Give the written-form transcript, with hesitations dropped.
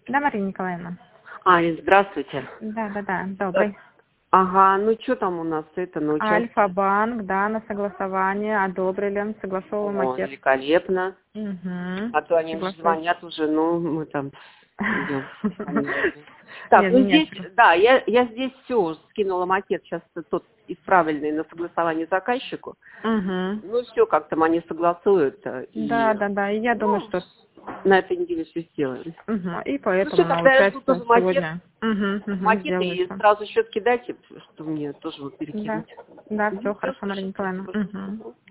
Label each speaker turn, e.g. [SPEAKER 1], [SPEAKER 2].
[SPEAKER 1] Да, Марина Николаевна.
[SPEAKER 2] Здравствуйте.
[SPEAKER 1] Да, добрый.
[SPEAKER 2] Ага, ну что там у нас на участие?
[SPEAKER 1] Альфа-банк, да, на согласование одобрили, согласовываем
[SPEAKER 2] О,
[SPEAKER 1] макет.
[SPEAKER 2] великолепно.
[SPEAKER 1] Угу.
[SPEAKER 2] А то они уже звонят уже, мы там идем. Так,
[SPEAKER 1] Нет,
[SPEAKER 2] здесь, да, я здесь все скинула макет, сейчас тот исправленный на согласование заказчику.
[SPEAKER 1] Угу.
[SPEAKER 2] Ну все, как там они согласуют.
[SPEAKER 1] Да, и я думаю, что...
[SPEAKER 2] На этой неделе все сделаем.
[SPEAKER 1] Угу. И
[SPEAKER 2] Ну
[SPEAKER 1] поэтому
[SPEAKER 2] все,
[SPEAKER 1] на
[SPEAKER 2] тогда я жду
[SPEAKER 1] участие
[SPEAKER 2] тоже макет.
[SPEAKER 1] сегодня.
[SPEAKER 2] Макет
[SPEAKER 1] Сделаю
[SPEAKER 2] и
[SPEAKER 1] все.
[SPEAKER 2] сразу счет кидайте, что мне тоже вот перекинуть.
[SPEAKER 1] Да, все
[SPEAKER 2] Всё,
[SPEAKER 1] хорошо, Марина
[SPEAKER 2] хорошо,
[SPEAKER 1] Николаевна.
[SPEAKER 2] спасибо.
[SPEAKER 1] Угу.